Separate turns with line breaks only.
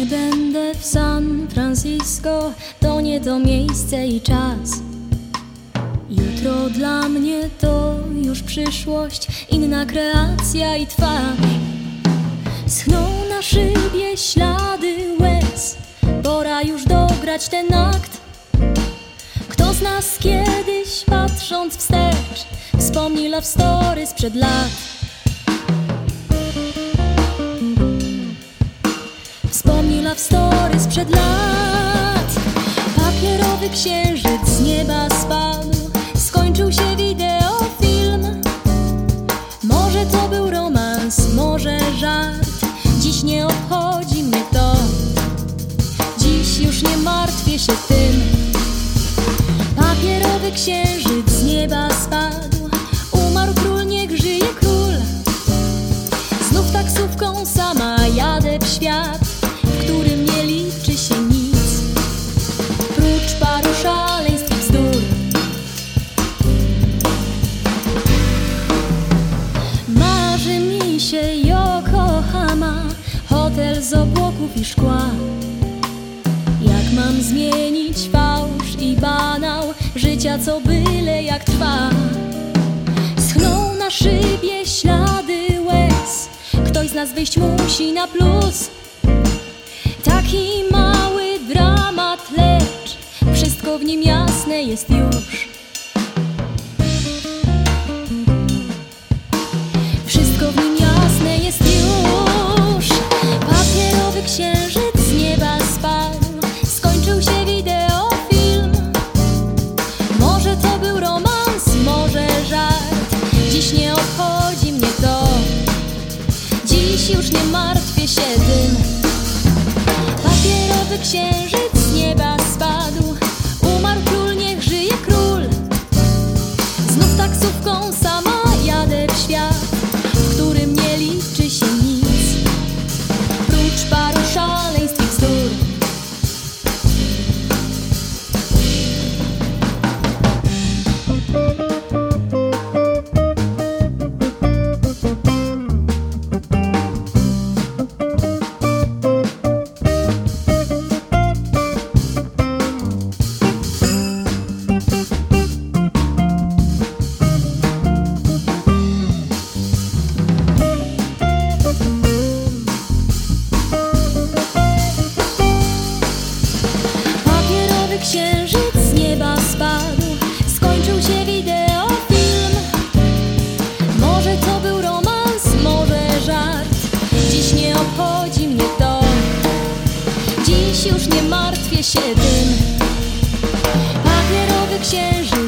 Nie będę w San Francisco, to nie to miejsce i czas. Jutro dla mnie to już przyszłość, inna kreacja i twarz. Schną na szybie ślady łez, pora już dograć ten akt. Kto z nas kiedyś, patrząc wstecz, wspomni love story sprzed lat? Wspomni love story sprzed lat. Papierowy księżyc z nieba spadł, skończył się wideofilm. Może to był romans, może żart, dziś nie obchodzi mnie to. Dziś już nie martwię się tym. Papierowy księżyc z nieba spadł, umarł król, niech żyje król. Znów taksówką sama jadę w świat, w którym nie liczy się nic, prócz paru szaleństw i bzdur. Marzy mi się Yokohama, hotel z obłoków i szkła. Jak mam zmienić fałsz i banał życia, co byle jak trwa? Schną na szybie ślady łez, ktoś z nas wyjść musi na plus. Taki mały dramat, lecz wszystko w nim jasne jest już. Wszystko w nim jasne jest już. Papierowy księżyc z nieba spadł, skończył się wideofilm. Może to był romans, może żart, dziś nie obchodzi mnie to. Dziś już nie martwię się tym. Papierowy księżyc z nieba spadł, umarł król, niech żyje król. Znów taksówką sama jadę w świat, w którym nie liczy się nic, prócz paru szaleństw i bzdur. Księżyc z nieba spadł, skończył się wideofilm. Może to był romans, może żart, dziś nie obchodzi mnie to. Dziś już nie martwię się tym. Papierowy księżyc